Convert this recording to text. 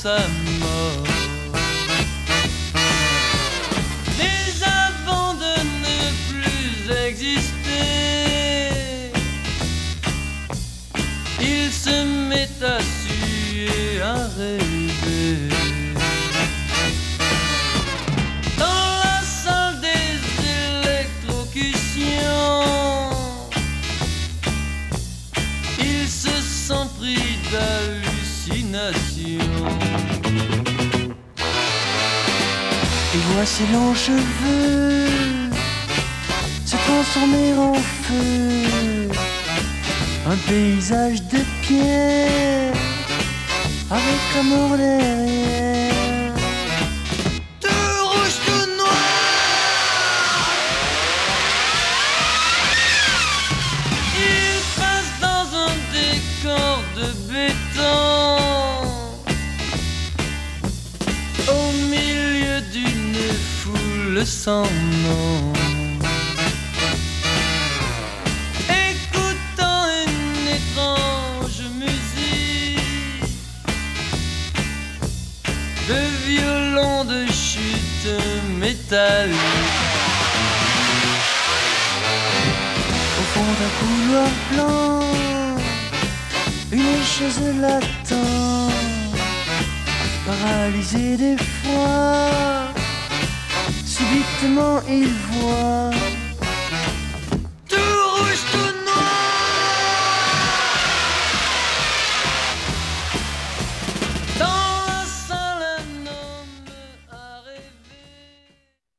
sa mort. Mais avant de ne plus exister, il se met à suer, à rêver. Dans la salle des électrocutions, il se sent pris d'hallucinations. Et voit ses longs cheveux se transformer en feu, un paysage de pierre avec la mort derrière. Tout rouge, tout noir, il passe dans un décor de béton, au milieu d'une foule sans nom. Écoutant une étrange musique de violon de chute métallique. Au fond d'un couloir blanc, une chaise l'attend, paralysé d'effroi. Subitement il voit